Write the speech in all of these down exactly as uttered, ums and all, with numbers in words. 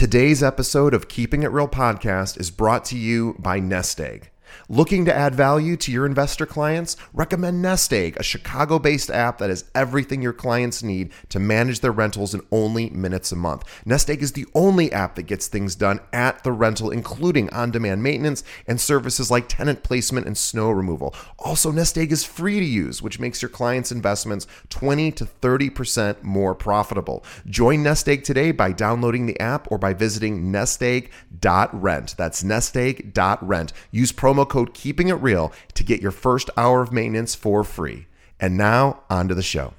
Today's episode of Keeping It Real podcast is brought to you by Nest Egg. Looking to add value to your investor clients? Recommend Nest Egg, a Chicago-based app that has everything your clients need to manage their rentals in only minutes a month. Nest Egg is the only app that gets things done at the rental, including on-demand maintenance and services like tenant placement and snow removal. Also, Nest Egg is free to use, which makes your clients' investments twenty to thirty percent more profitable. Join Nest Egg today by downloading the app or by visiting nestegg dot rent. That's nestegg dot rent. Use promo code Keeping It Real to get your first hour of maintenance for free. And now, on to the show.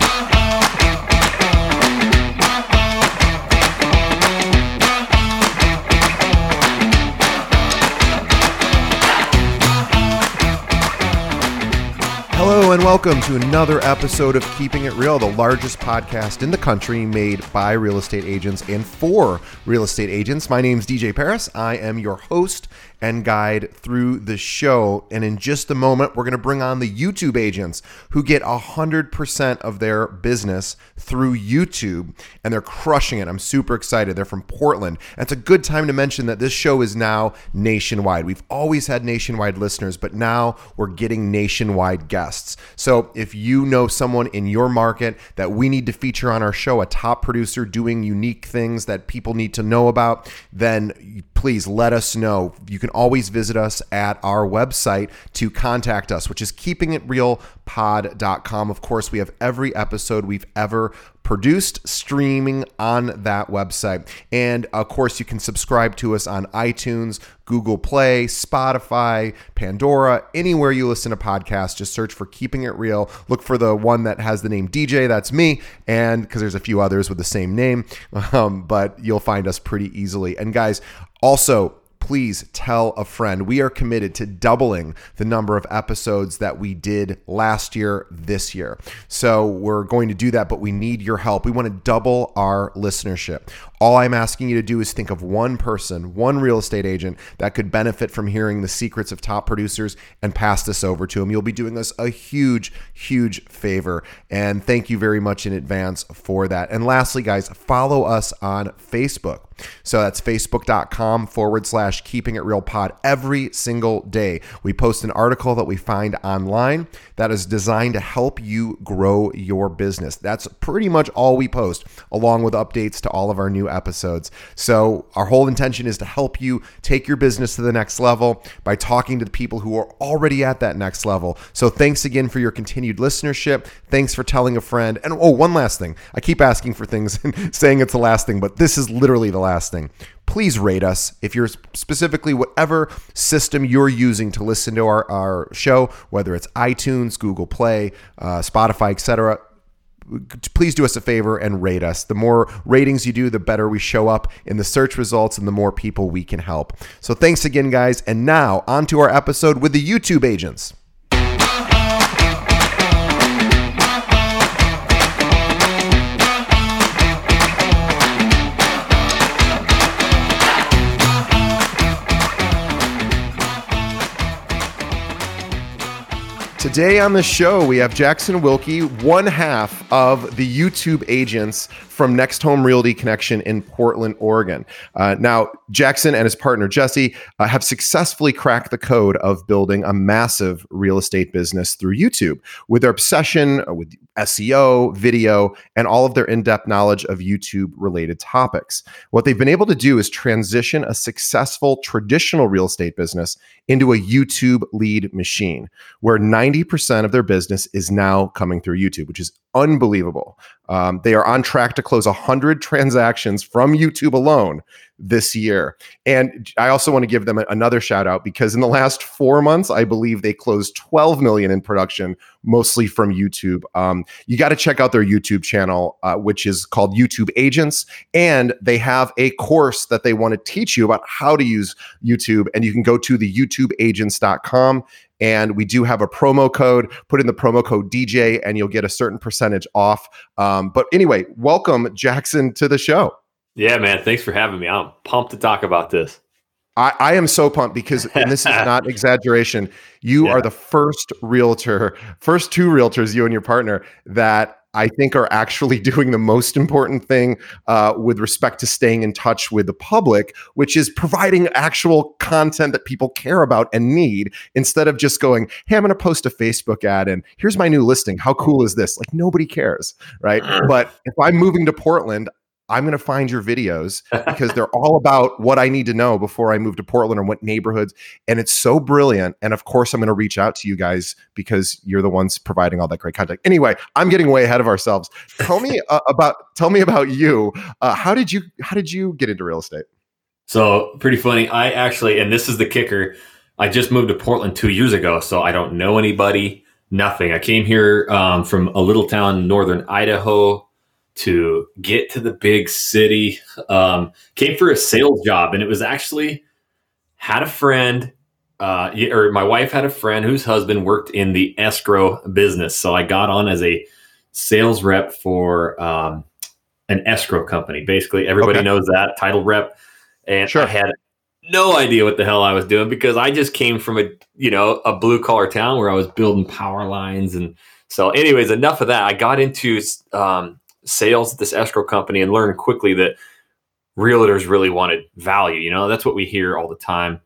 Hello and welcome to another episode of Keeping It Real, the largest podcast in the country made by real estate agents and for real estate agents. My name is D J Paris. I am your host and guide through the show. And in just a moment, we're going to bring on the YouTube agents who get one hundred percent of their business through YouTube, and they're crushing it. I'm super excited. They're from Portland. And it's a good time to mention that this show is now nationwide. We've always had nationwide listeners, but now we're getting nationwide guests. So if you know someone in your market that we need to feature on our show, a top producer doing unique things that people need to know about, then please let us know. You can always visit us at our website to contact us, which is keeping it real pod dot com. Of course, we have every episode we've ever produced streaming on that website. And of course, you can subscribe to us on iTunes, Google Play, Spotify, Pandora, anywhere you listen to podcasts. Just search for Keeping It Real. Look for the one that has the name D J, that's me, and because there's a few others with the same name, um, but you'll find us pretty easily. And guys, also, please tell a friend. We are committed to doubling the number of episodes that we did last year, this year. So we're going to do that, but we need your help. We want to double our listenership. All I'm asking you to do is think of one person, one real estate agent that could benefit from hearing the secrets of top producers and pass this over to them. You'll be doing us a huge, huge favor. And thank you very much in advance for that. And lastly, guys, follow us on Facebook. So that's facebook.com forward slash keeping it real pod. Every single day, we post an article that we find online that is designed to help you grow your business. That's pretty much all we post, along with updates to all of our new episodes. So our whole intention is to help you take your business to the next level by talking to the people who are already at that next level. So thanks again for your continued listenership. Thanks for telling a friend. And oh, one last thing. I keep asking for things and saying it's the last thing, but this is literally the last thing. Please rate us. If you're specifically whatever system you're using to listen to our, our show, whether it's iTunes, Google Play, uh, Spotify, et cetera, please do us a favor and rate us. The more ratings you do, the better we show up in the search results and the more people we can help. So thanks again, guys. And now on to our episode with the YouTube agents. Today on the show, we have Jackson Wilkie, one half of the YouTube agents from Next Home Realty Connection in Portland, Oregon. Uh, now, Jackson and his partner, Jesse, uh, have successfully cracked the code of building a massive real estate business through YouTube with their obsession with S E O, video, and all of their in-depth knowledge of YouTube-related topics. What they've been able to do is transition a successful traditional real estate business into a YouTube lead machine, where ninety percent of their business is now coming through YouTube, which is unbelievable. Um, they are on track to close one hundred transactions from YouTube alone this year. And I also want to give them another shout out because in the last four months, I believe they closed twelve million in production, mostly from YouTube. Um, you got to check out their YouTube channel, uh, which is called YouTube Agents. And they have a course that they want to teach you about how to use YouTube. And you can go to the youtube agents dot com. And we do have a promo code. Put in the promo code D J and you'll get a certain percentage off. Um, but anyway, welcome, Jackson, to the show. Yeah, man. Thanks for having me. I'm pumped to talk about this. I, I am so pumped because, and this is not exaggeration, you yeah. are the first realtor, first two realtors, you and your partner, that I think are actually doing the most important thing uh, with respect to staying in touch with the public, which is providing actual content that people care about and need, instead of just going, hey, I'm going to post a Facebook ad and here's my new listing. How cool is this? Like, nobody cares, right? But if I'm moving to Portland, I'm going to find your videos because they're all about what I need to know before I move to Portland, or what neighborhoods. And it's so brilliant. And of course, I'm going to reach out to you guys because you're the ones providing all that great content. Anyway, I'm getting way ahead of ourselves. Tell me uh, about tell me about you. Uh, how did you how did you get into real estate? So pretty funny. I actually, and this is the kicker, I just moved to Portland two years ago, so I don't know anybody, nothing. I came here um, from a little town in northern Idaho to get to the big city. Um, came for a sales job, and it was actually had a friend, uh, or my wife had a friend whose husband worked in the escrow business. So I got on as a sales rep for um, an escrow company. Basically, everybody okay. knows that, title rep. And sure. I had no idea what the hell I was doing because I just came from a, you know, a blue collar town where I was building power lines. And so anyways, enough of that. I got into um, sales at this escrow company and learned quickly that realtors really wanted value. You know, that's what we hear all the time.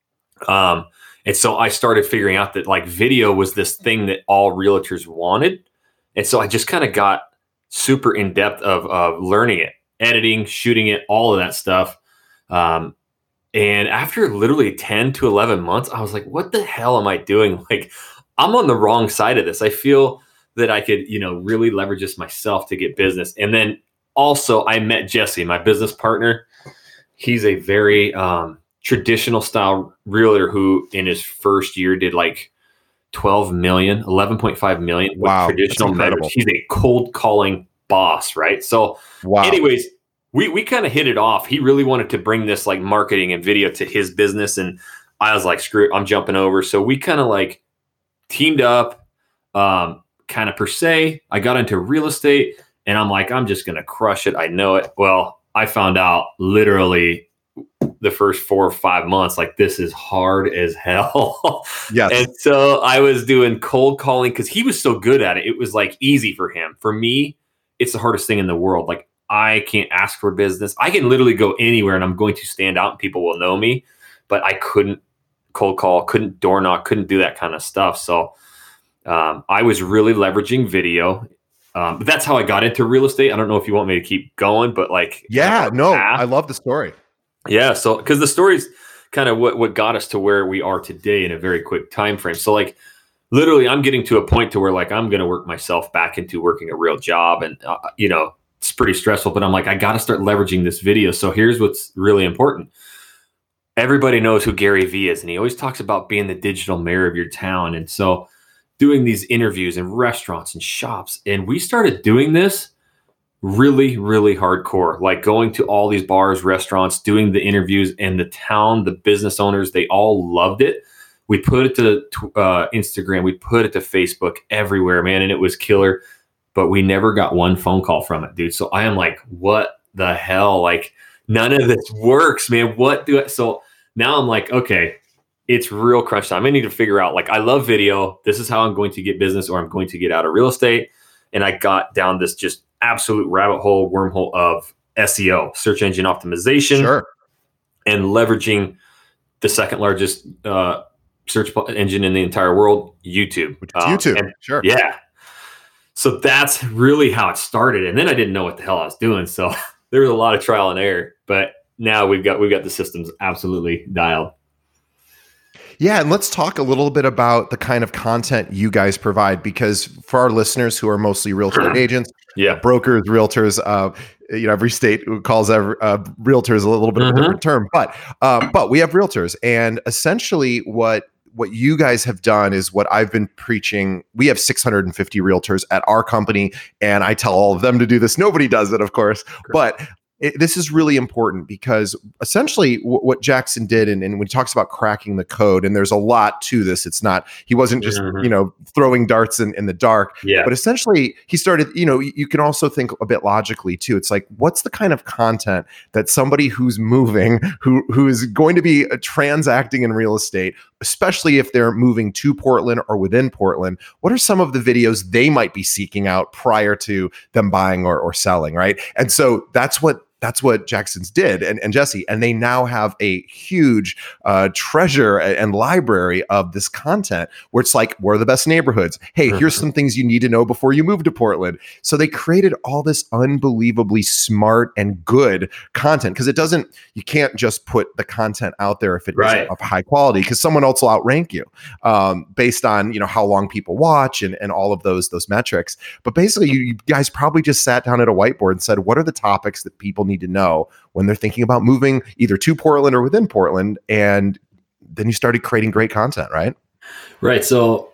Um, and so I started figuring out that like video was this thing that all realtors wanted. And so I just kind of got super in depth of, of learning it, editing, shooting it, all of that stuff. Um, and after literally ten to eleven months, I was like, what the hell am I doing? Like, I'm on the wrong side of this. I feel that I could, you know, really leverage this myself to get business. And then also I met Jesse, my business partner. He's a very um, traditional style realtor who in his first year did like twelve million, eleven point five million with wow, traditional methods. He's a cold calling boss, right? So wow. anyways, we, we kind of hit it off. He really wanted to bring this like marketing and video to his business. And I was like, screw it, I'm jumping over. So we kind of like teamed up, um, kind of per se. I got into real estate and I'm like, I'm just going to crush it. I know it. Well, I found out literally the first four or five months, like this is hard as hell. Yes. And so I was doing cold calling because he was so good at it. It was like easy for him. For me, it's the hardest thing in the world. Like I can't ask for business. I can literally go anywhere and I'm going to stand out and people will know me, but I couldn't cold call, couldn't door knock, couldn't do that kind of stuff. So um, I was really leveraging video. Um, but that's how I got into real estate. I don't know if you want me to keep going, but like, yeah, no, path. I love the story. Yeah. So, cause the story's kind of what, what got us to where we are today in a very quick time frame. So like literally I'm getting to a point to where like, I'm going to work myself back into working a real job and, uh, you know, it's pretty stressful, but I'm like, I got to start leveraging this video. So here's what's really important. Everybody knows who Gary Vee is, and he always talks about being the digital mayor of your town. And so doing these interviews in restaurants and shops, and we started doing this really, really hardcore, like going to all these bars, restaurants, doing the interviews, and the town, the business owners, they all loved it. We put it to uh, Instagram, we put it to Facebook, everywhere, man, and it was killer. But we never got one phone call from it, dude. So I am like, what the hell? Like, none of this works, man. What do I? So now I'm like, okay, it's real crunch time. I need to figure out, like, I love video. This is how I'm going to get business, or I'm going to get out of real estate. And I got down this just absolute rabbit hole, wormhole of S E O, search engine optimization, sure. and leveraging the second largest uh, search engine in the entire world, YouTube. Which is um, YouTube, and, sure. Yeah. So that's really how it started. And then I didn't know what the hell I was doing. So there was a lot of trial and error, but now we've got, we've got the systems absolutely dialed. Yeah. And let's talk a little bit about the kind of content you guys provide, because for our listeners who are mostly real estate agents, yeah, brokers, realtors, uh, you know, every state calls every, uh, realtors a little bit mm-hmm. of a different term, but, um, but we have realtors, and essentially what, what you guys have done is what I've been preaching. We have six hundred fifty realtors at our company, and I tell all of them to do this. Nobody does it, of course, but it, this is really important because essentially w- what Jackson did, and, and when he talks about cracking the code, and there's a lot to this, it's not, he wasn't just, mm-hmm. you know, throwing darts in, in the dark, yeah. but essentially he started, you know, you can also think a bit logically too. It's like, what's the kind of content that somebody who's moving, who, who is going to be transacting in real estate especially if they're moving to Portland or within Portland, what are some of the videos they might be seeking out prior to them buying or, or selling, right? And so that's what That's what Jackson's did, and, and Jesse, and they now have a huge uh, treasure and library of this content where it's like, where are the best neighborhoods? Hey, here's some things you need to know before you move to Portland. So they created all this unbelievably smart and good content, because it doesn't, you can't just put the content out there if it right. isn't of high quality, because someone else will outrank you um, based on, you know, how long people watch and, and all of those, those metrics. But basically, you, you guys probably just sat down at a whiteboard and said, what are the topics that people need to know when they're thinking about moving either to Portland or within Portland? And then you started creating great content, right? Right. So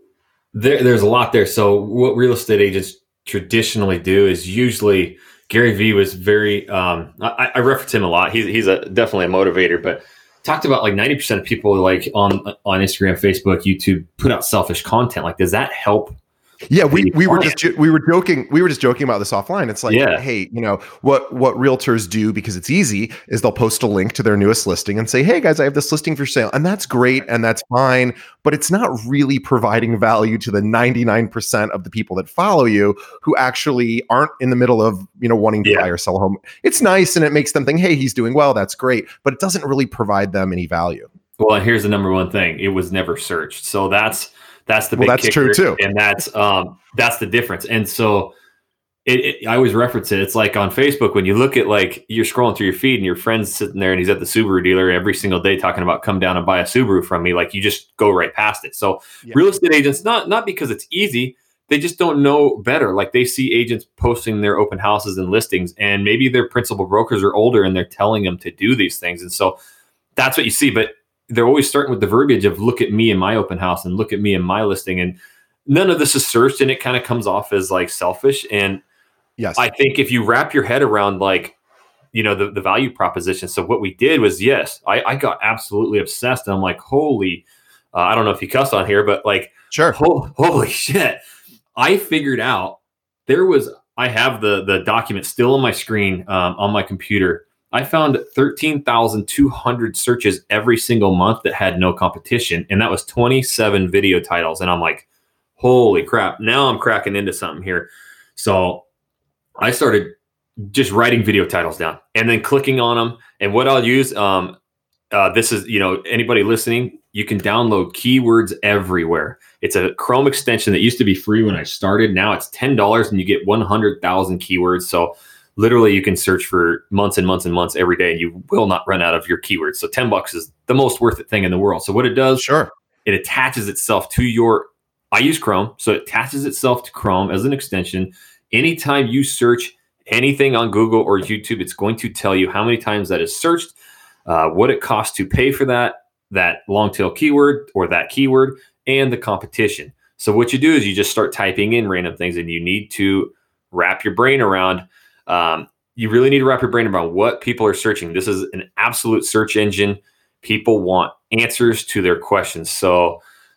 there, there's a lot there. So what real estate agents traditionally do is usually, Gary Vee was very, um, I, I reference him a lot. He's, he's a definitely a motivator, but talked about like ninety percent of people like on, on Instagram, Facebook, YouTube put out selfish content. Like, does that help? Yeah, we, we were just we were joking we were just joking about this offline. It's like, yeah. hey, you know what what realtors do, because it's easy, is they'll post a link to their newest listing and say, hey guys, I have this listing for sale, and that's great and that's fine, but it's not really providing value to the ninety-nine percent of the people that follow you who actually aren't in the middle of, you know, wanting to yeah. buy or sell a home. It's nice and it makes them think, hey, he's doing well, that's great, but it doesn't really provide them any value. Well, and here's the number one thing: it was never searched. So that's That's the big well, that's kicker, true too, and that's um, that's the difference. And so, it, it, I always reference it. It's like on Facebook when you look at, like, you're scrolling through your feed and your friend's sitting there and he's at the Subaru dealer every single day talking about come down and buy a Subaru from me. Like, you just go right past it. So yeah. real estate agents, not not because it's easy, they just don't know better. Like, they see agents posting their open houses and listings, and maybe their principal brokers are older and they're telling them to do these things. And so that's what you see. But they're always starting with the verbiage of look at me in my open house and look at me in my listing. And none of this is searched, and it kind of comes off as like selfish. And yes, I think if you wrap your head around, like, you know, the, the value proposition. So what we did was, yes, I, I got absolutely obsessed. And I'm like, holy, uh, I don't know if you cussed on here, but like, sure. Ho- holy shit. I figured out there was, I have the, the document still on my screen um, on my computer. I found thirteen thousand two hundred searches every single month that had no competition. And that was twenty-seven video titles. And I'm like, holy crap. Now I'm cracking into something here. So I started just writing video titles down and then clicking on them. And what I'll use, um, uh, this is, you know, anybody listening, you can download Keywords Everywhere. It's a Chrome extension that used to be free when I started. Now it's ten dollars and you get one hundred thousand keywords. So literally, you can search for months and months and months every day, and you will not run out of your keywords. So ten bucks is the most worth it thing in the world. So what it does, sure, it attaches itself to your, I use Chrome, so it attaches itself to Chrome as an extension. Anytime you search anything on Google or YouTube, it's going to tell you how many times that is searched, uh, what it costs to pay for that, that long tail keyword or that keyword, and the competition. So what you do is you just start typing in random things, and you need to wrap your brain around Um, you really need to wrap your brain around what people are searching. This is an absolute search engine. People want answers to their questions. So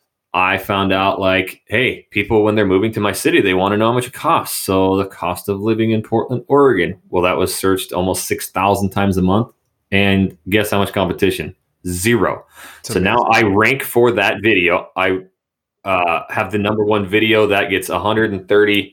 I found out, like, hey, people, when they're moving to my city, they want to know how much it costs. So the cost of living in Portland, Oregon. Well, that was searched almost six thousand times a month. And guess how much competition? Zero. That's so amazing. Now I rank for that video. I uh, have the number one video that gets one hundred thirty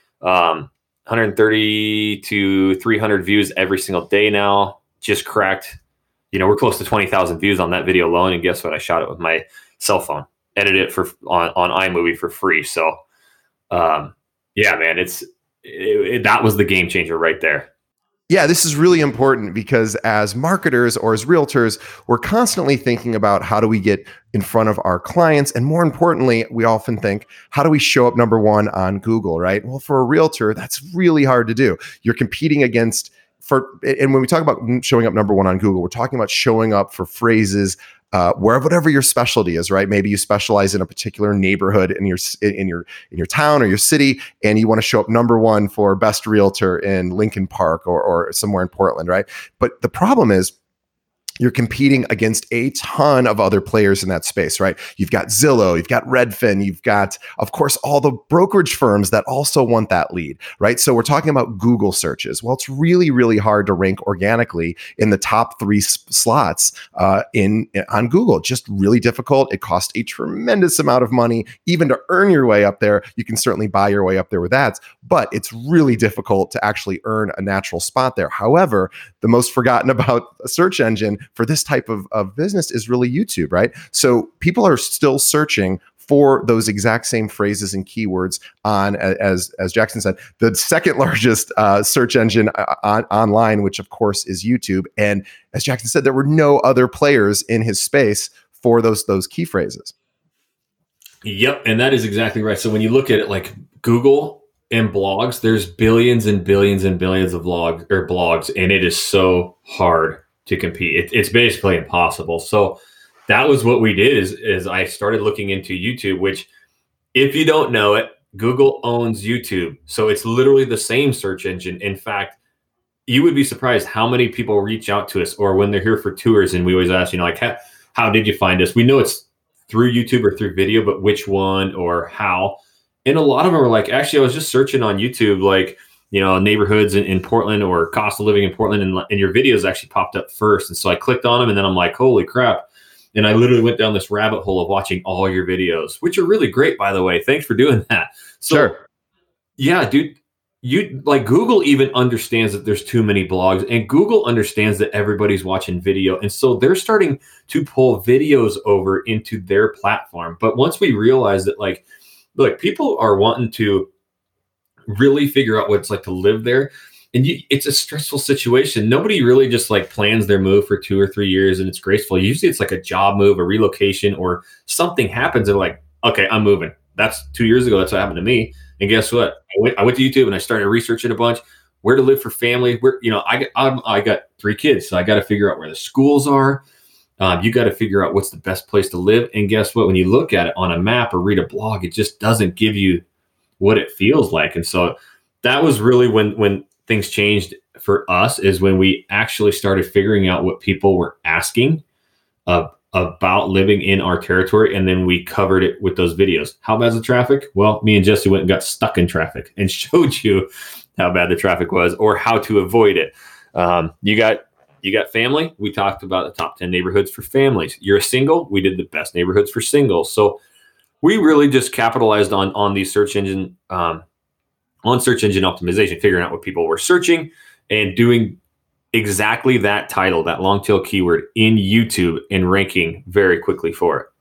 um, one hundred thirty to three hundred views every single day now. Just cracked, you know, we're close to twenty thousand views on that video alone. And guess what? I shot it with my cell phone, edited it for on, on iMovie for free. So, um, yeah, man, it's it, it, that was the game changer right there. Yeah, this is really important, because as marketers or as realtors, we're constantly thinking about how do we get in front of our clients. And more importantly, we often think, how do we show up number one on Google, right? Well, for a realtor, that's really hard to do. You're competing against, for, and when we talk about showing up number one on Google, we're talking about showing up for phrases Uh, wherever, whatever your specialty is, right? Maybe you specialize in a particular neighborhood in your in your in your town or your city, and you want to show up number one for best realtor in Lincoln Park or or somewhere in Portland, right? But the problem is, you're competing against a ton of other players in that space, right? You've got Zillow, you've got Redfin, you've got, of course, all the brokerage firms that also want that lead, right? So we're talking about Google searches. Well, it's really, really hard to rank organically in the top three s- slots uh, in on Google. Just really difficult. It costs a tremendous amount of money even to earn your way up there. You can certainly buy your way up there with ads, but it's really difficult to actually earn a natural spot there. However, the most forgotten about a search engine for this type of, of business is really YouTube, right? So people are still searching for those exact same phrases and keywords on, as as Jackson said, the second largest uh, search engine on, online, which of course is YouTube. And as Jackson said, there were no other players in his space for those those key phrases. Yep, and that is exactly right. So when you look at it like Google and blogs, there's billions and billions and billions of blogs or blogs, and it is so hard to compete. It, it's basically impossible. So that was what we did is, is I started looking into YouTube, which if you don't know it, Google owns YouTube. So it's literally the same search engine. In fact, you would be surprised how many people reach out to us or when they're here for tours. And we always ask, you know, like, how, how did you find us? We know it's through YouTube or through video, but which one or how? And a lot of them are like, actually, I was just searching on YouTube, like, you know, neighborhoods in, in Portland or cost of living in Portland. And, and your videos actually popped up first. And so I clicked on them and then I'm like, holy crap. And I literally went down this rabbit hole of watching all your videos, which are really great, by the way. Thanks for doing that. So, sure. Yeah, dude, you like Google even understands that there's too many blogs, and Google understands that everybody's watching video. And so they're starting to pull videos over into their platform. But once we realize that, like, look, people are wanting to really figure out what it's like to live there. And you, it's a stressful situation. Nobody really just like plans their move for two or three years and it's graceful. Usually it's like a job move, a relocation, or something happens and like, okay, I'm moving. That's two years ago. That's what happened to me. And guess what? I went, I went to YouTube and I started researching a bunch where to live for family. Where, you know, I got, I'm, I got three kids, so I got to figure out where the schools are. Um, you got to figure out what's the best place to live. And guess what? When you look at it on a map or read a blog, it just doesn't give you what it feels like. And so that was really when, when things changed for us, is when we actually started figuring out what people were asking uh, about living in our territory. And then we covered it with those videos. How bad's the traffic? Well, me and Jesse went and got stuck in traffic and showed you how bad the traffic was or how to avoid it. Um, you got, you got family. We talked about the top ten neighborhoods for families. You're a single. We did the best neighborhoods for singles. So we really just capitalized on, on these search engine, um, on search engine optimization, figuring out what people were searching and doing exactly that title, that long tail keyword in YouTube, and ranking very quickly for it.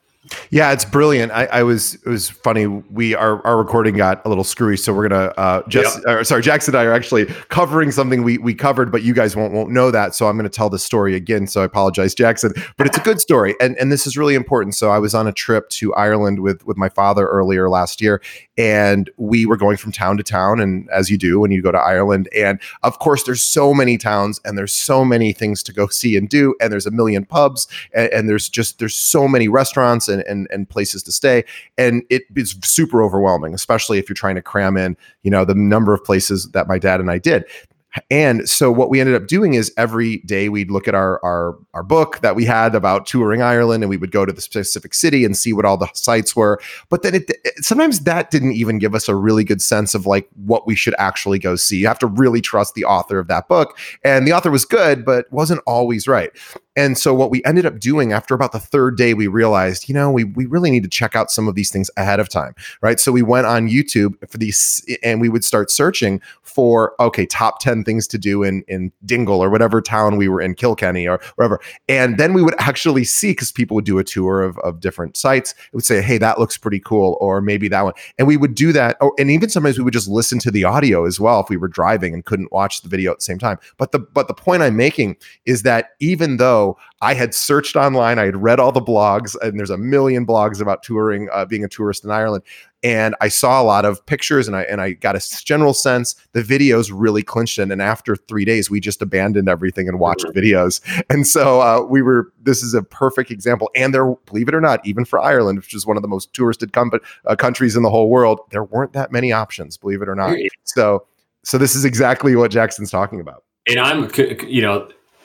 Yeah, it's brilliant. I, I was, it was funny. We, our, our recording got a little screwy. So we're going to, uh, just, yep. uh, sorry, Jackson and I are actually covering something we, we covered, but you guys won't, won't know that. So I'm going to tell the story again. So I apologize, Jackson, but it's a good story. And, and this is really important. So I was on a trip to Ireland with, with my father earlier last year, and we were going from town to town. And as you do when you go to Ireland, and of course there's so many towns and there's so many things to go see and do. And there's a million pubs and, and there's just, there's so many restaurants and, and, and places to stay. And it is super overwhelming, especially if you're trying to cram in, you know, the number of places that my dad and I did. And so what we ended up doing is every day we'd look at our, our, our book that we had about touring Ireland, and we would go to the specific city and see what all the sites were. But then it, it sometimes that didn't even give us a really good sense of like what we should actually go see. You have to really trust the author of that book. And the author was good, but wasn't always right. And so what we ended up doing after about the third day, we realized, you know, we we really need to check out some of these things ahead of time, right? So we went on YouTube for these, and we would start searching for, okay, top ten things to do in, in Dingle or whatever town we were in, Kilkenny or wherever. And then we would actually see, because people would do a tour of, of different sites. It would say, hey, that looks pretty cool, or maybe that one. And we would do that. Or, and even sometimes we would just listen to the audio as well if we were driving and couldn't watch the video at the same time. But the but the point I'm making is that even though I had searched online, I had read all the blogs, and there's a million blogs about touring, uh, being a tourist in Ireland. And I saw a lot of pictures, and I and I got a general sense the videos really clinched it. And after three days, we just abandoned everything and watched mm-hmm. videos. And so uh, we were. This is a perfect example. And there, believe it or not, even for Ireland, which is one of the most touristed com- uh, countries in the whole world, there weren't that many options. Believe it or not. So so this is exactly what Jackson's talking about. And I'm, you know.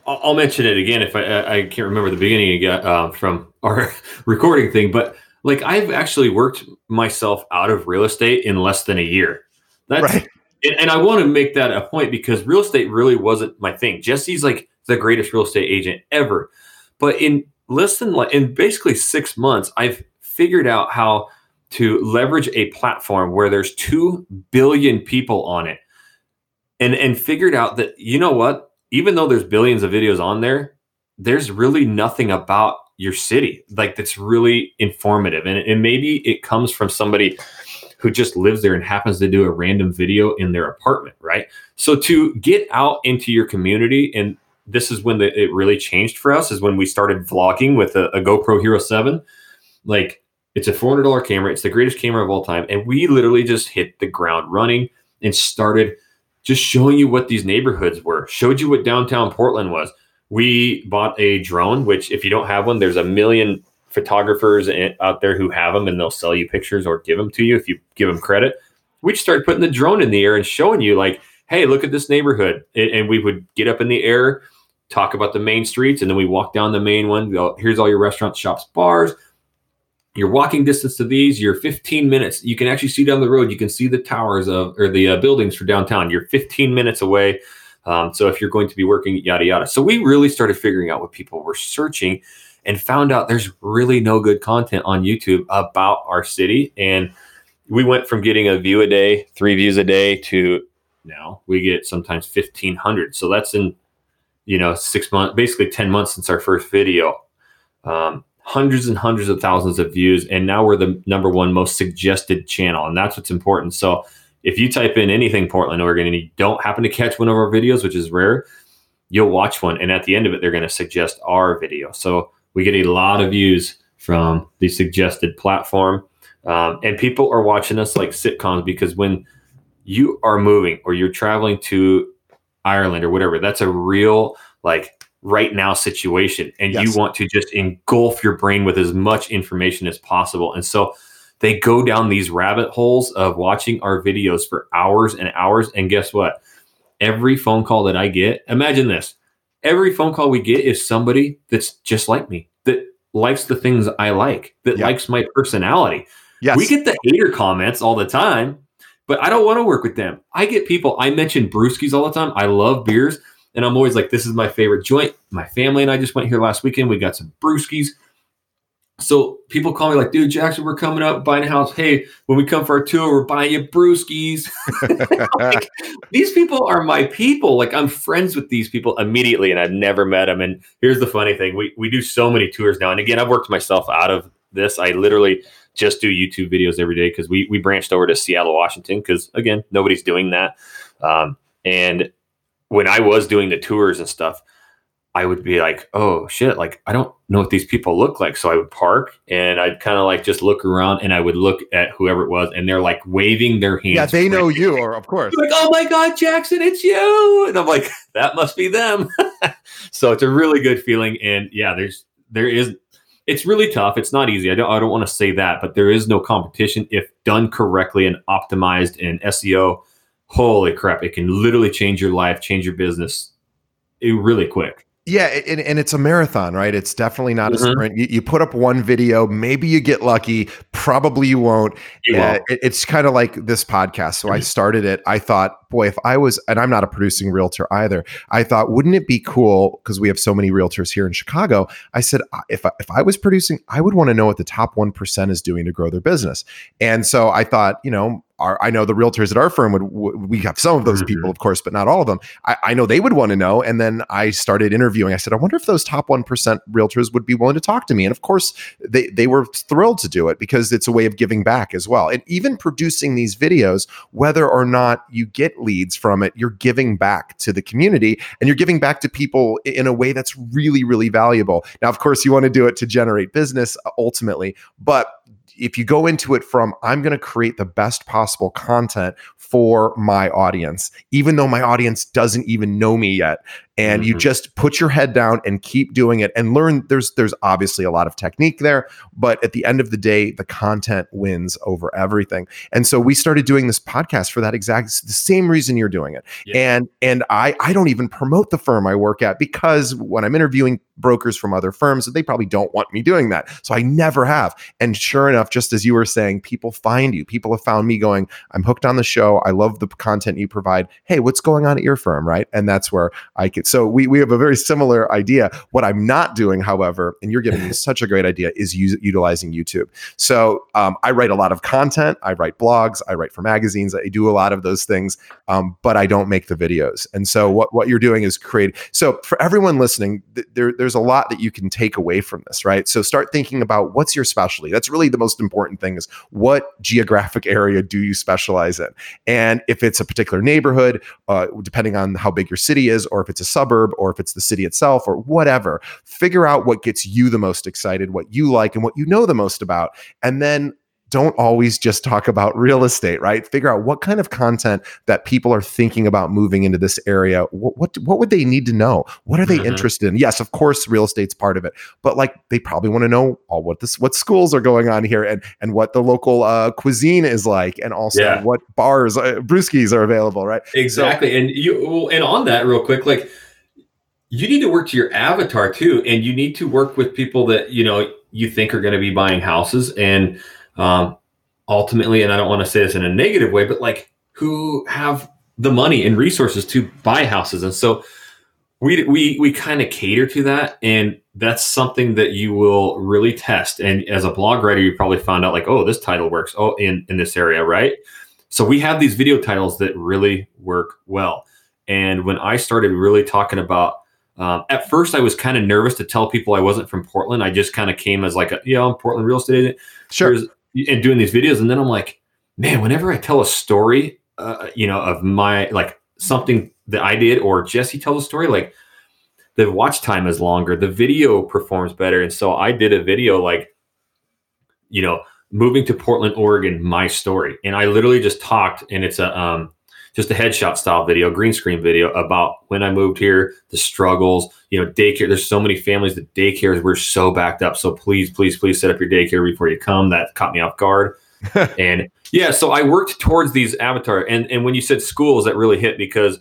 I'll, I'll mention it again if I, I can't remember the beginning again, uh, from our recording thing, but like I've actually worked myself out of real estate in less than a year. That's right. and, and I want to make that a point because real estate really wasn't my thing. Jesse's like the greatest real estate agent ever. But in less than like in basically six months, I've figured out how to leverage a platform where there's two billion people on it. And and figured out that, you know what, even though there's billions of videos on there, there's really nothing about your city like that's really informative. And, and maybe it comes from somebody who just lives there and happens to do a random video in their apartment, right? So to get out into your community, and this is when the, it really changed for us, is when we started vlogging with a, a GoPro Hero seven. Like, it's a four hundred dollars camera. It's the greatest camera of all time. And we literally just hit the ground running and started just showing you what these neighborhoods were, showed you what downtown Portland was. We bought a drone, which if you don't have one, there's a million photographers out there who have them and they'll sell you pictures or give them to you if you give them credit. We just started putting the drone in the air and showing you like, hey, look at this neighborhood. And we would get up in the air, talk about the main streets, and then we walk down the main one. Go, here's all your restaurants, shops, bars. You're walking distance to these. You're fifteen minutes. You can actually see down the road. You can see the towers of or the uh, buildings for downtown. You're fifteen minutes away. Um, so if you're going to be working, yada, yada. So we really started figuring out what people were searching and found out there's really no good content on YouTube about our city. And we went from getting a view a day, three views a day, to now we get sometimes fifteen hundred. So that's in, you know, six months, basically ten months since our first video. Um, hundreds and hundreds of thousands of views. And now we're the number one most suggested channel. And that's what's important. So if you type in anything Portland, Oregon, and you don't happen to catch one of our videos, which is rare, you'll watch one. And at the end of it, they're going to suggest our video. So we get a lot of views from the suggested platform. Um, and people are watching us like sitcoms, because when you are moving or you're traveling to Ireland or whatever, that's a real like right now situation. And yes. You want to just engulf your brain with as much information as possible. And so they go down these rabbit holes of watching our videos for hours and hours. And guess what? Every phone call that I get, imagine this, every phone call we get is somebody that's just like me, that likes the things I like, that yep. likes my personality. Yes. We get the hater comments all the time, but I don't want to work with them. I get people, I mention brewskis all the time. I love beers. And I'm always like, this is my favorite joint. My family and I just went here last weekend. We got some brewskis. So people call me like, dude, Jackson, we're coming up, buying a house. Hey, when we come for our tour, we're buying you brewskis. Like, these people are my people. Like, I'm friends with these people immediately, and I've never met them. And here's the funny thing. We we do so many tours now. And again, I've worked myself out of this. I literally just do YouTube videos every day because we, we branched over to Seattle, Washington, because, again, nobody's doing that. Um, and when I was doing the tours and stuff, I would be like, oh shit, like I don't know what these people look like. So I would park and I'd kind of like just look around and I would look at whoever it was and they're like waving their hands. Yeah, they know you, or of course. Like, oh my God, Jackson, it's you. And I'm like, that must be them. So it's a really good feeling. And yeah, there's there is it's really tough. It's not easy. I don't I don't want to say that, but there is no competition if done correctly and optimized in S E O. Holy crap, it can literally change your life, change your business it, really quick. Yeah, and, and it's a marathon, right? It's definitely not mm-hmm. a sprint. You, you put up one video, maybe you get lucky, probably you won't. You uh, won't. It, it's kind of like this podcast. So mm-hmm. I started it. I thought, boy, if I was, and I'm not a producing realtor either, I thought, wouldn't it be cool, because we have so many realtors here in Chicago, I said, if I, if I was producing, I would want to know what the top one percent is doing to grow their business. And so I thought, you know, Our, I know the realtors at our firm would, would we have some of those mm-hmm. people, of course, but not all of them. I, I know they would want to know. And then I started interviewing. I said, I wonder if those top one percent realtors would be willing to talk to me. And of course, they, they were thrilled to do it because it's a way of giving back as well. And even producing these videos, whether or not you get leads from it, you're giving back to the community and you're giving back to people in a way that's really, really valuable. Now, of course, you want to do it to generate business ultimately, but if you go into it from, I'm going to create the best possible content for my audience, even though my audience doesn't even know me yet, and Mm-hmm. you just put your head down and keep doing it and learn. There's there's obviously a lot of technique there, but at the end of the day, the content wins over everything. And so we started doing this podcast for that exact the same reason you're doing it. Yeah. And and I I don't even promote the firm I work at, because when I'm interviewing brokers from other firms, they probably don't want me doing that. So I never have. And sure enough, just as you were saying, people find you. People have found me going, I'm hooked on the show. I love the content you provide. Hey, what's going on at your firm, right? And that's where I could. So we we have a very similar idea. What I'm not doing, however, and you're giving me such a great idea, is use, utilizing YouTube. So um, I write a lot of content. I write blogs. I write for magazines. I do a lot of those things, um, but I don't make the videos. And so what, what you're doing is create. So for everyone listening, th- there, there's a lot that you can take away from this, right? So start thinking about what's your specialty. That's really the most important thing, is what geographic area do you specialize in? And if it's a particular neighborhood, uh, depending on how big your city is, or if it's a suburb, or if it's the city itself, or whatever, figure out what gets you the most excited, what you like, and what you know the most about. And then don't always just talk about real estate, right? Figure out what kind of content that people are thinking about moving into this area. What what, what would they need to know? What are they Mm-hmm. interested in? Yes, of course, real estate's part of it, but like they probably want to know all what this what schools are going on here, and and what the local uh, cuisine is like, and also Yeah. what bars, uh, brewskis are available, right? Exactly. So, and you and on that real quick, like you need to work to your avatar too, and you need to work with people that you know you think are going to be buying houses, and um, ultimately, and I don't want to say this in a negative way, but like who have the money and resources to buy houses. And so we we we kind of cater to that, and that's something that you will really test. And as a blog writer, you probably found out like, oh, this title works. Oh, in in this area, right? So we have these video titles that really work well. And when I started really talking about, um, at first I was kind of nervous to tell people I wasn't from Portland. I just kind of came as like, a, yeah, I'm Portland real estate agent. Sure. There's, and doing these videos. And then I'm like, man, whenever I tell a story, uh, you know, of my, like something that I did, or Jesse tells a story, like the watch time is longer, the video performs better. And so I did a video like, you know, moving to Portland, Oregon, my story. And I literally just talked, and it's a, um, just a headshot style video, green screen video about when I moved here, the struggles, you know, daycare. There's so many families that daycares were so backed up. So please, please, please set up your daycare before you come. That caught me off guard. And yeah, so I worked towards these avatar. And, and when you said schools, that really hit, because,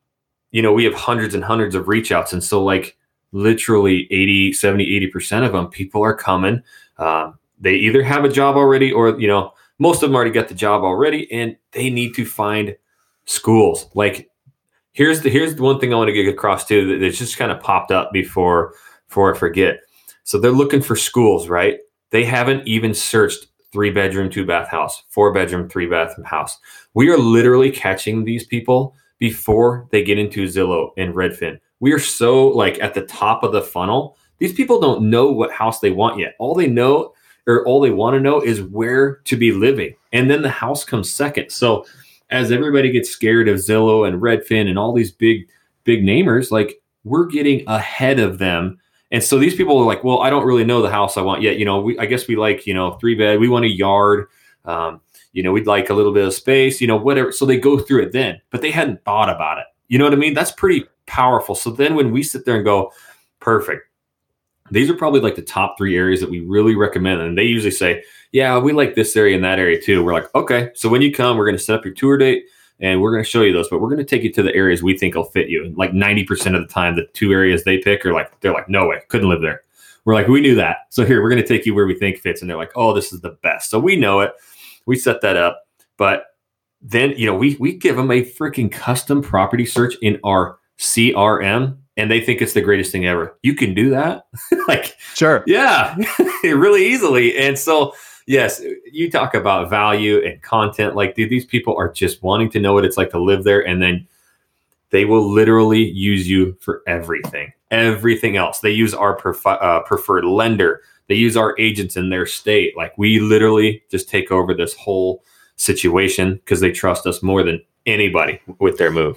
you know, we have hundreds and hundreds of reach outs. And so like literally eighty, seventy, eighty percent of them, people are coming. Um, they either have a job already, or, you know, most of them already got the job already, and they need to find schools. Like here's the here's the one thing I want to get across too, that it's just kind of popped up before before I forget. So they're looking for schools, right? They haven't even searched three bedroom, two bath house, four bedroom, three bathroom house. We are literally catching these people before they get into Zillow and Redfin. We are so like at the top of the funnel. These people don't know what house they want yet. All they know, or all they want to know, is where to be living. And then the house comes second. So as everybody gets scared of Zillow and Redfin and all these big, big namers, like we're getting ahead of them. And so these people are like, well, I don't really know the house I want yet. You know, we, I guess we like, you know, three bed, we want a yard. Um, you know, we'd like a little bit of space, you know, whatever. So they go through it then, but they hadn't thought about it. You know what I mean? That's pretty powerful. So then when we sit there and go, perfect, these are probably like the top three areas that we really recommend. And they usually say, yeah, we like this area and that area too. We're like, okay, so when you come, we're going to set up your tour date and we're going to show you those, but we're going to take you to the areas we think will fit you. And like ninety percent of the time, the two areas they pick are like, they're like, no way, couldn't live there. We're like, we knew that. So here, we're going to take you where we think fits. And they're like, oh, this is the best. So we know it. We set that up. But then, you know, we, we give them a freaking custom property search in our C R M. And they think it's the greatest thing ever. You can do that? Like, sure. Yeah, really easily. And so, yes, you talk about value and content. Like, dude, these people are just wanting to know what it's like to live there. And then they will literally use you for everything, everything else. They use our prefer, uh, preferred lender. They use our agents in their state. Like, we literally just take over this whole situation because they trust us more than anybody with their move.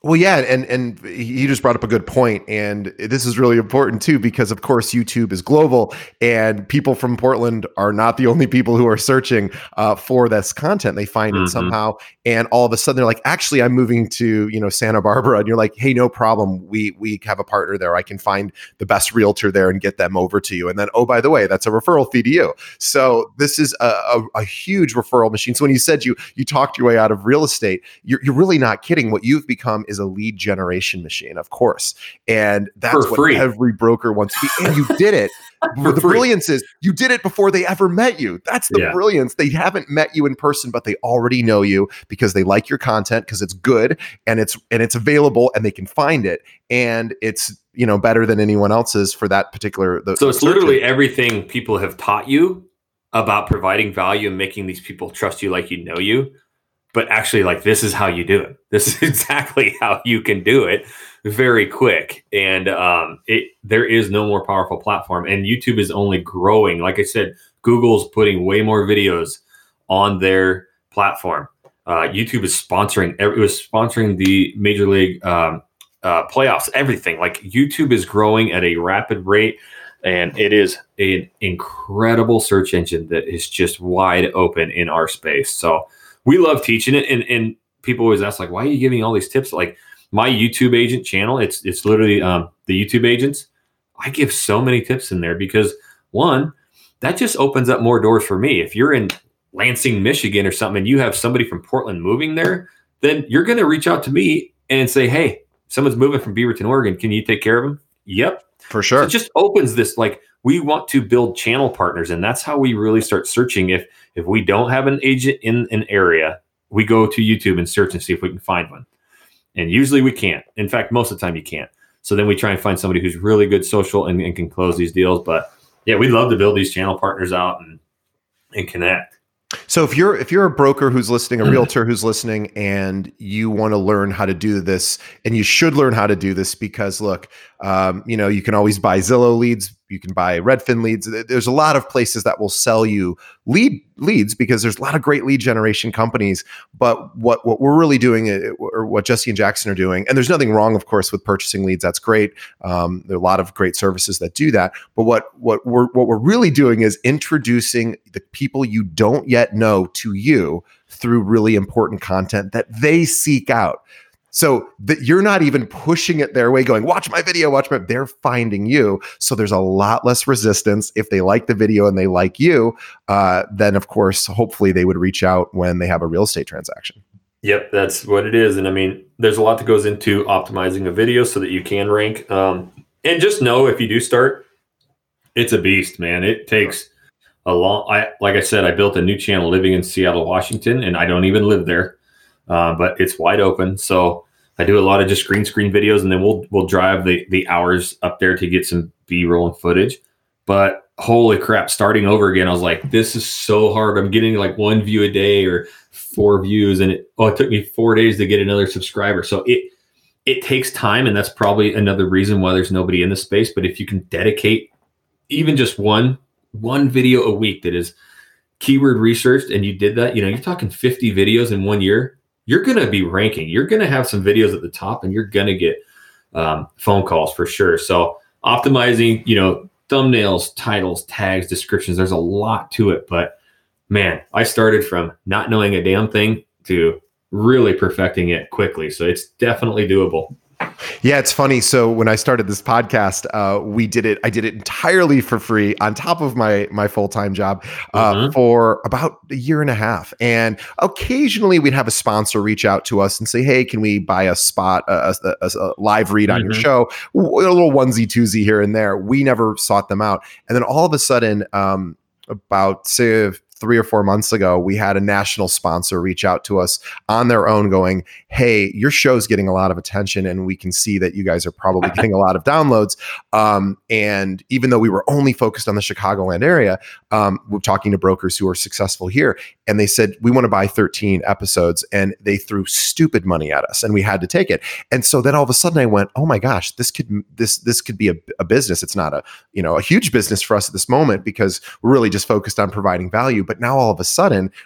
Well, yeah, and and he just brought up a good point, and this is really important too, because of course YouTube is global, and people from Portland are not the only people who are searching uh, for this content. They find Mm-hmm. it somehow, and all of a sudden they're like, "Actually, I'm moving to you know Santa Barbara," and you're like, "Hey, no problem. We we have a partner there. I can find the best realtor there and get them over to you." And then, oh, by the way, that's a referral fee to you. So this is a, a, a huge referral machine. So when you said you you talked your way out of real estate, you're you're really not kidding. What you've become is a lead generation machine, of course. And that's For what free. every broker wants to be. And you did it. For The free. brilliance is you did it before they ever met you. That's the Yeah. brilliance. They haven't met you in person, but they already know you because they like your content, because it's good and it's and it's available and they can find it. And it's, you know, better than anyone else's for that particular. The, So the it's search literally engine. everything people have taught you about providing value and making these people trust you like you know you. But actually, like, this is how you do it. This is exactly how you can do it very quick. And um, it there is no more powerful platform. And YouTube is only growing. Like I said, Google's putting way more videos on their platform. Uh, YouTube is sponsoring. It was sponsoring the Major League um, uh, playoffs. Everything. Like, YouTube is growing at a rapid rate. And it is an incredible search engine that is just wide open in our space. So we love teaching it, and, and people always ask, like, why are you giving all these tips? Like, my YouTube agent channel, it's it's literally um, the YouTube agents. I give so many tips in there because, one, that just opens up more doors for me. If you're in Lansing, Michigan or something, and you have somebody from Portland moving there, then you're going to reach out to me and say, hey, someone's moving from Beaverton, Oregon. Can you take care of them? Yep. For sure. So it just opens this, like, we want to build channel partners, and that's how we really start searching. If if we don't have an agent in an area, we go to YouTube and search and see if we can find one. And usually we can't. In fact, most of the time you can't. So then we try and find somebody who's really good social and, and can close these deals. But yeah, we'd love to build these channel partners out and and connect. So if you're if you're a broker who's listening, a realtor who's listening, and you want to learn how to do this, and you should learn how to do this, because look, um, you know, you can always buy Zillow leads, you can buy Redfin leads. There's a lot of places that will sell you lead leads because there's a lot of great lead generation companies. But what what we're really doing, or what Jesse and Jackson are doing, and there's nothing wrong, of course, with purchasing leads. That's great. Um, there are a lot of great services that do that. But what what we're what we're really doing is introducing the people you don't yet know to you through really important content that they seek out. So that you're not even pushing it their way, going, watch my video, watch my, they're finding you. So there's a lot less resistance. If they like the video and they like you, uh, then of course, hopefully they would reach out when they have a real estate transaction. Yep, that's what it is. And I mean, there's a lot that goes into optimizing a video so that you can rank. Um, and just know, if you do start, it's a beast, man. It takes a long, I, like I said, I built a new channel living in Seattle, Washington, and I don't even live there, uh, but it's wide open. So I do a lot of just green screen videos, and then we'll we'll drive the the hours up there to get some B-roll and footage. But holy crap, starting over again, I was like, this is so hard. I'm getting like one view a day or four views, and it oh, it took me four days to get another subscriber. So it it takes time, and that's probably another reason why there's nobody in the space. But if you can dedicate even just one one video a week that is keyword researched, and you did that, you know, you're talking fifty videos in one year. You're going to be ranking. You're going to have some videos at the top, and you're going to get um, phone calls for sure. So optimizing, you know, thumbnails, titles, tags, descriptions, there's a lot to it. But man, I started from not knowing a damn thing to really perfecting it quickly. So it's definitely doable. Yeah, it's funny. So when I started this podcast, uh, we did it. I did it entirely for free on top of my my full time job uh, mm-hmm. for about a year and a half. And occasionally we'd have a sponsor reach out to us and say, "Hey, can we buy a spot, a, a, a live read on mm-hmm. your show?" A little onesie twosie here and there. We never sought them out. And then all of a sudden, um, about say three or four months ago, we had a national sponsor reach out to us on their own going, "Hey, your show's getting a lot of attention, and we can see that you guys are probably getting a lot of downloads." Um, and even though we were only focused on the Chicagoland area, um, we're talking to brokers who are successful here, and they said, "We want to buy thirteen episodes," and they threw stupid money at us, and we had to take it. And so then all of a sudden I went, "Oh my gosh, this could this this could be a, a business." It's not a you know a huge business for us at this moment because we're really just focused on providing value. But now all of a sudden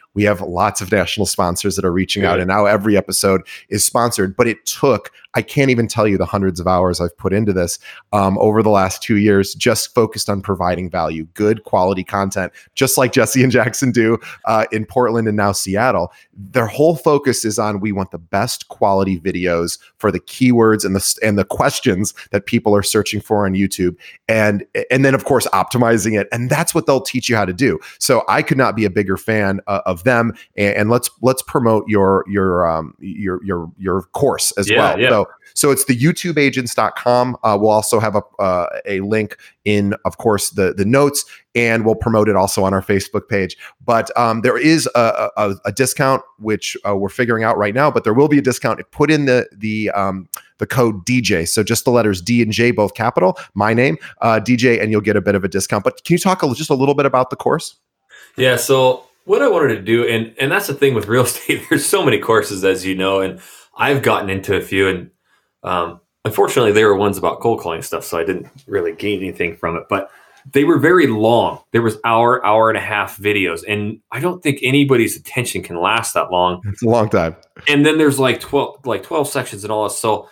We have lots of national sponsors that are reaching Good. out, and now every episode is sponsored. But it took, I can't even tell you the hundreds of hours I've put into this um, over the last two years, just focused on providing value, good quality content, just like Jesse and Jackson do uh, in Portland and now Seattle. Their whole focus is on, we want the best quality videos for the keywords and the and the questions that people are searching for on YouTube, and and then of course optimizing it, and that's what they'll teach you how to do. So I could not be a bigger fan uh, of them. And, and let's let's promote your your um your your your course as yeah, well. Yeah. So so it's the youtube agents dot com. Uh, we'll also have a uh, a link in, of course, the the notes, and we'll promote it also on our Facebook page. But um, there is a, a, a discount which uh, we're figuring out right now. But there will be a discount. Put in the the um, the code D J. So just the letters D and J, both capital. My name, uh, D J, and you'll get a bit of a discount. But can you talk a, just a little bit about the course? Yeah. So what I wanted to do, and and that's the thing with real estate. There's so many courses, as you know, and I've gotten into a few, and um, unfortunately, they were ones about cold calling stuff, so I didn't really gain anything from it. But they were very long. There was hour, hour and a half videos, and I don't think anybody's attention can last that long. It's a long time. And then there's like twelve, like twelve sections and all this. So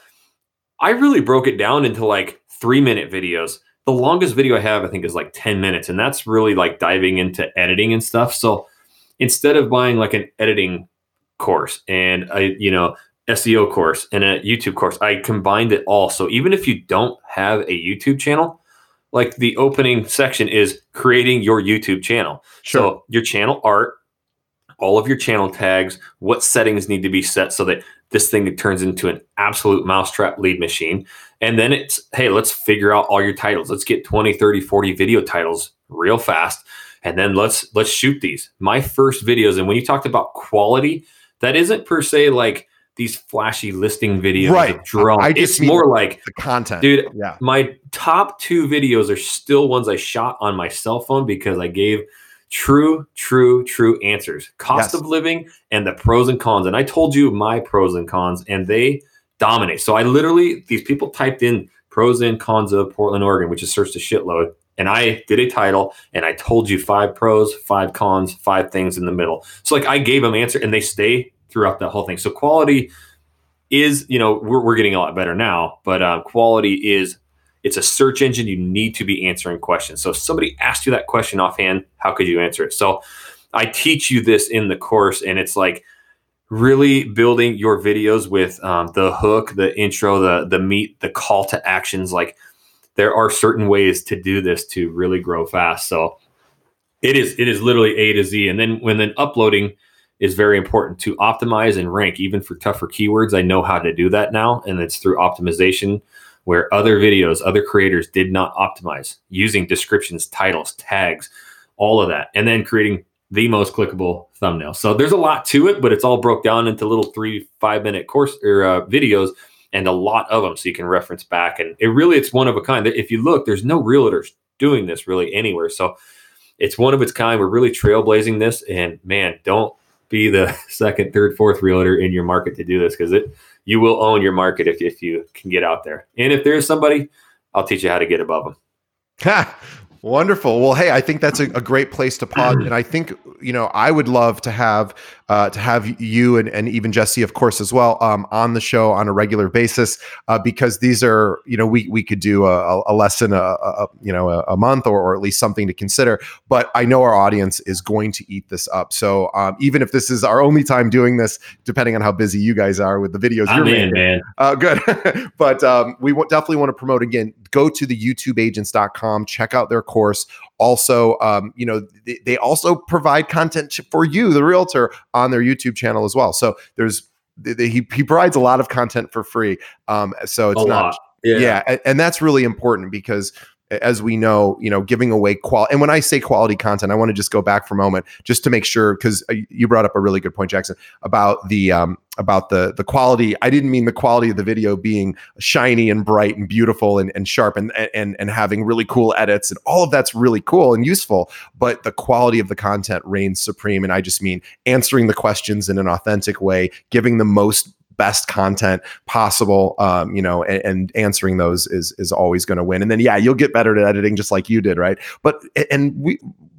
I really broke it down into like three minute videos. The longest video I have, I think, is like ten minutes, and that's really like diving into editing and stuff. So instead of buying like an editing course and a, you know, S E O course and a YouTube course, I combined it all. So even if you don't have a YouTube channel, like the opening section is creating your YouTube channel. Sure. So your channel art, all of your channel tags, what settings need to be set so that this thing turns into an absolute mousetrap lead machine. And then it's, hey, let's figure out all your titles. Let's get twenty, thirty, forty video titles real fast. And then let's let's shoot these. My first videos, and when you talked about quality, that isn't per se like these flashy listing videos, right? Drone. I just it's more like the content, dude. Yeah. My top two videos are still ones I shot on my cell phone because I gave true, true, true answers, cost Yes. of living and the pros and cons. And I told you my pros and cons, and they dominate. So I literally, these people typed in pros and cons of Portland, Oregon, which is searched a shitload. And I did a title, and I told you five pros, five cons, five things in the middle. So like I gave them answer, and they stay throughout that whole thing. So quality is, you know, we're, we're getting a lot better now, but uh, quality is, it's a search engine. You need to be answering questions. So if somebody asked you that question offhand, how could you answer it? So I teach you this in the course, and it's like really building your videos with um, the hook, the intro, the the meat, the call to actions. Like there are certain ways to do this to really grow fast. So it is it is literally A to Z. And then when then uploading is very important to optimize and rank, even for tougher keywords. I know how to do that now, and it's through optimization, where other videos, other creators did not optimize, using descriptions, titles, tags, all of that, and then creating the most clickable thumbnail. So there's a lot to it, but it's all broke down into little three, five minute course or uh, videos, and a lot of them so you can reference back. And it really, it's one of a kind. If you look, there's no realtors doing this really anywhere. So it's one of its kind. We're really trailblazing this, and man, don't be the second, third, fourth realtor in your market to do this, because it you will own your market if, if you can get out there. And if there's somebody, I'll teach you how to get above them. Ha! Wonderful. Well, hey, I think that's a, a great place to pause. And I think, you know, I would love to have uh, to have you and, and even Jesse, of course, as well, um, on the show on a regular basis, uh, because these are, you know, we we could do a, a lesson, a, a you know, a, a month, or, or at least something to consider. But I know our audience is going to eat this up. So um, even if this is our only time doing this, depending on how busy you guys are with the videos I'm you're in, making, man. Uh, good. But um, we w- definitely want to promote again. Go to the youtube agents dot com, check out their course. Also, um, you know, they, they also provide content for you, the realtor, on their YouTube channel as well. So there's they, they, he he provides a lot of content for free. Um, so it's A not, lot. Yeah. yeah, and, and that's really important because, as we know, you know, giving away quality. And when I say quality content, I want to just go back for a moment just to make sure, because you brought up a really good point, Jackson, about the um, about the the quality. I didn't mean the quality of the video being shiny and bright and beautiful and, and sharp and and and having really cool edits, and all of that's really cool and useful. But the quality of the content reigns supreme, and I just mean answering the questions in an authentic way, giving the most best content possible, um, you know, and, and answering those is is always going to win. And then, yeah, you'll get better at editing just like you did, right? But and we,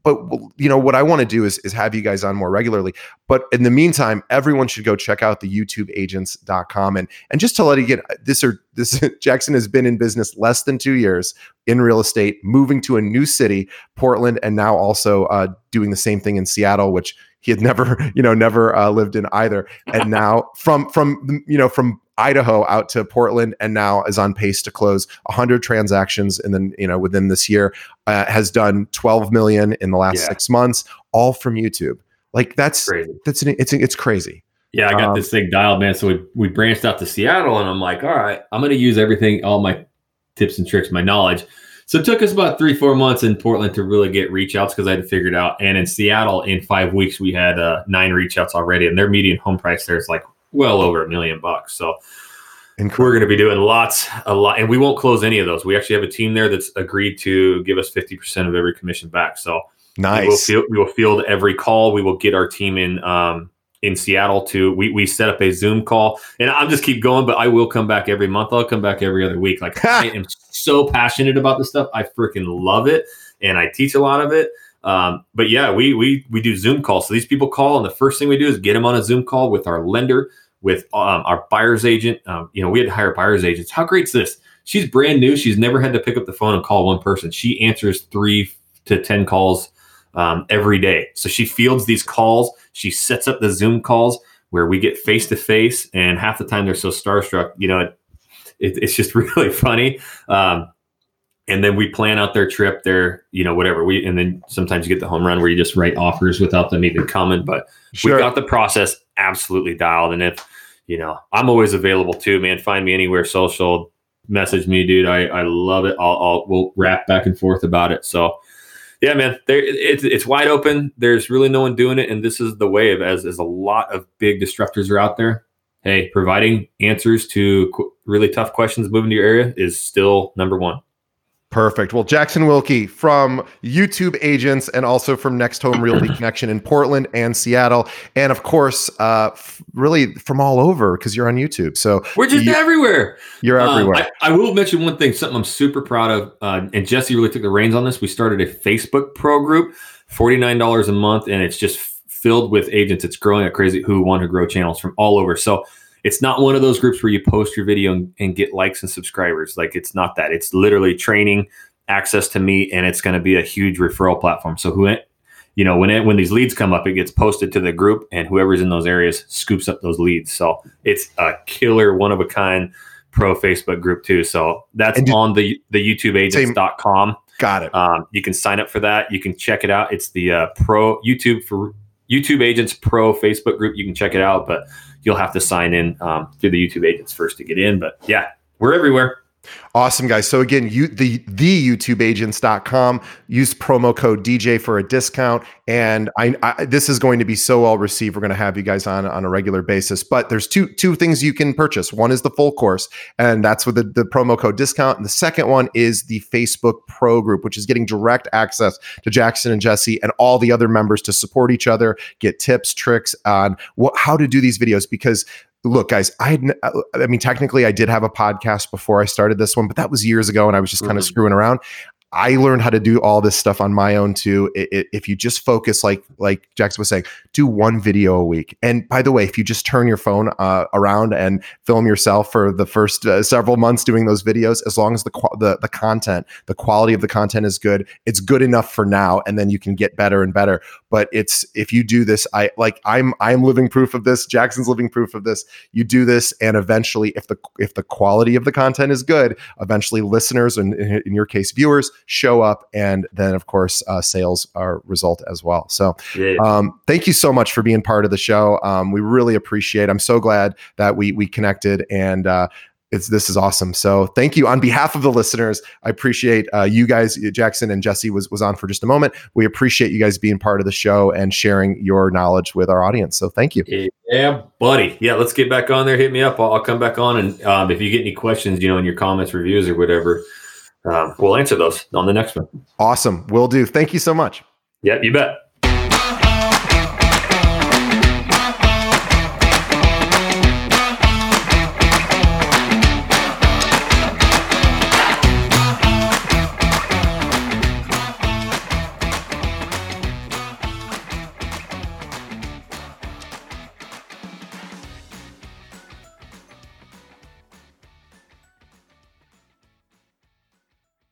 but you know what I want to do is is have you guys on more regularly. But in the meantime, everyone should go check out the YouTube agents dot com. And and just to let you get this, or this, Jackson has been in business less than two years in real estate, moving to a new city, Portland, and now also uh, doing the same thing in Seattle, which he had never, you know, never uh, lived in either. And now from from you know from Idaho out to Portland, and now is on pace to close one hundred transactions, and then you know within this year uh, has done twelve million in the last yeah. six months, all from YouTube. Like that's crazy. that's an, it's it's crazy. Yeah, I got um, this thing dialed, man. So we we branched out to Seattle, and I'm like, all right, I'm going to use everything, all my tips and tricks, my knowledge. So it took us about three, four months in Portland to really get reach outs because I had to figure it out. And in Seattle, in five weeks, we had uh, nine reach outs already, and their median home price there is like well over a million bucks. So Incredible. We're going to be doing lots, a lot, and we won't close any of those. We actually have a team there that's agreed to give us fifty percent of every commission back. So nice. We will field, we will field every call. We will get our team in um, in Seattle to. We we set up a Zoom call, and I'll just keep going. But I will come back every month. I'll come back every other week. Like I am so passionate about this stuff. I freaking love it, and I teach a lot of it. Um, but yeah, we we we do Zoom calls. So these people call, and the first thing we do is get them on a Zoom call with our lender, with um, our buyer's agent. Um, you know, we had to hire buyer's agents. How great is this? She's brand new. She's never had to pick up the phone and call one person. She answers three to ten calls um, every day. So she fields these calls. She sets up the Zoom calls where we get face-to-face, and half the time they're so starstruck, you know, it, it, it's just really funny. Um, and then we plan out their trip, their, you know, whatever. We And then sometimes you get the home run where you just write offers without them even coming. But sure. We got the process absolutely dialed. And if, you know, I'm always available too, man. Find me anywhere social, message me, dude. I, I love it. I'll, I'll we'll rap back and forth about it. So yeah, man, there it's it's wide open. There's really no one doing it, and this is the wave. As as a lot of big disruptors are out there. Hey, providing answers to qu- really tough questions moving to your area is still number one. Perfect. Well, Jackson Wilkie from YouTube Agents, and also from Next Home Realty Connection in Portland and Seattle, and of course, uh, f- really from all over because you're on YouTube. So we're just you, everywhere. You're um, everywhere. I, I will mention one thing, something I'm super proud of, uh, and Jesse really took the reins on this. We started a Facebook pro group, forty-nine dollars a month, and it's just filled with agents. It's growing like crazy who want to grow channels from all over. So it's not one of those groups where you post your video and, and get likes and subscribers. Like it's not that. It's literally training, access to me, and it's going to be a huge referral platform. So who, you know, when it, when these leads come up, it gets posted to the group, and whoever's in those areas scoops up those leads. So it's a killer, one of a kind pro Facebook group too. So that's do, on the the YouTube agents dot com. Got it. Um, you can sign up for that. You can check it out. It's the uh, pro YouTube for YouTube Agents Pro Facebook group. You can check it out, but you'll have to sign in um, through the YouTube Agents first to get in. But yeah, we're everywhere. Awesome, guys. So again, you the the YouTube Agents dot com. Use promo code D J for a discount. And I, I this is going to be so well received. We're going to have you guys on on a regular basis. But there's two two things you can purchase. One is the full course, and that's with the, the promo code discount. And the second one is the Facebook Pro group, which is getting direct access to Jackson and Jesse and all the other members to support each other, get tips, tricks on what how to do these videos. Because look, guys, I had, I mean, technically I did have a podcast before I started this one, but that was years ago, and I was just mm-hmm. kind of screwing around. I learned how to do all this stuff on my own too. It, it, if you just focus, like like Jackson was saying, do one video a week. And by the way, if you just turn your phone uh, around and film yourself for the first uh, several months doing those videos, as long as the, the the content, the quality of the content is good, it's good enough for now, and then you can get better and better. But it's if you do this, I like I'm I'm living proof of this. Jackson's living proof of this. You do this, and eventually, if the if the quality of the content is good, eventually listeners and in your case viewers show up, and then of course uh, sales are result as well. So yeah. um, thank you so much for being part of the show. Um, we really appreciate. I'm so glad that we we connected, and uh, it's this is awesome. So thank you on behalf of the listeners. I appreciate uh, you guys. Jackson and Jesse was was on for just a moment. We appreciate you guys being part of the show and sharing your knowledge with our audience. So thank you. Yeah, buddy. Yeah, let's get back on there. Hit me up. I'll, I'll come back on, and um, if you get any questions, you know, in your comments, reviews, or whatever. Um, we'll answer those on the next one. Awesome. Will do. Thank you so much. Yep, you bet.